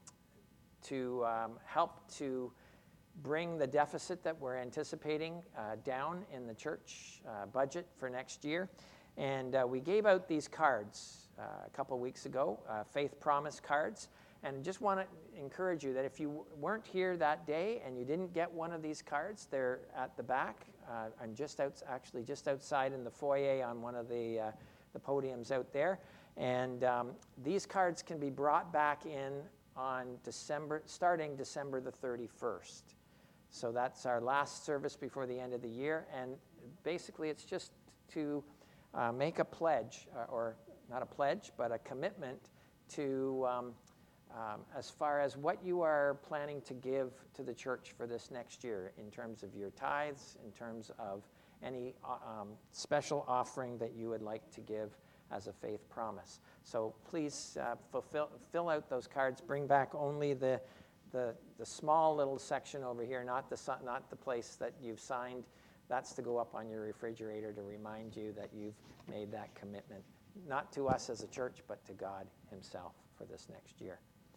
to help to bring the deficit that we're anticipating down in the church budget for next year. And we gave out these cards a couple weeks ago, Faith Promise cards, and just want to encourage you that if you weren't here that day and you didn't get one of these cards, they're at the back and just outside in the foyer on one of the podiums out there. And these cards can be brought back in on starting December the 31st. So that's our last service before the end of the year, and basically it's just to make a pledge, or not a pledge, but a commitment to as far as what you are planning to give to the church for this next year in terms of your tithes, in terms of any special offering that you would like to give as a faith promise. So please fill out those cards. Bring back only the small little section over here, not the place that you've signed. That's to go up on your refrigerator to remind you that you've made that commitment, not to us as a church, but to God himself for this next year.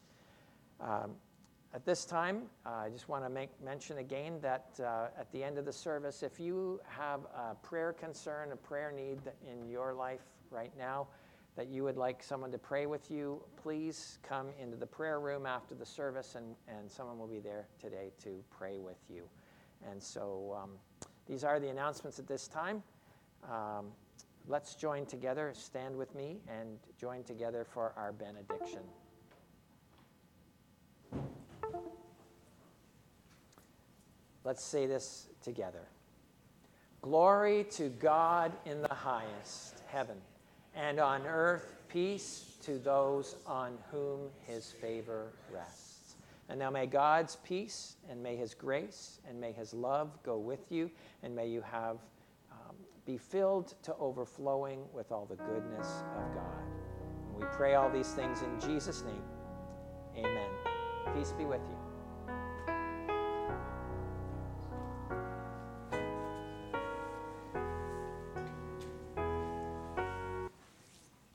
At this time, I just want to mention again that at the end of the service, if you have a prayer concern, a prayer need in your life right now, that you would like someone to pray with you, please come into the prayer room after the service, and someone will be there today to pray with you. And so these are the announcements at this time. Let's join together, stand with me, and join together for our benediction. Let's say this together. Glory to God in the highest heaven, and on earth peace to those on whom his favor rests. And now may God's peace and may his grace and may his love go with you, and may you be filled to overflowing with all the goodness of God. And we pray all these things in Jesus' name. Amen. Peace be with you.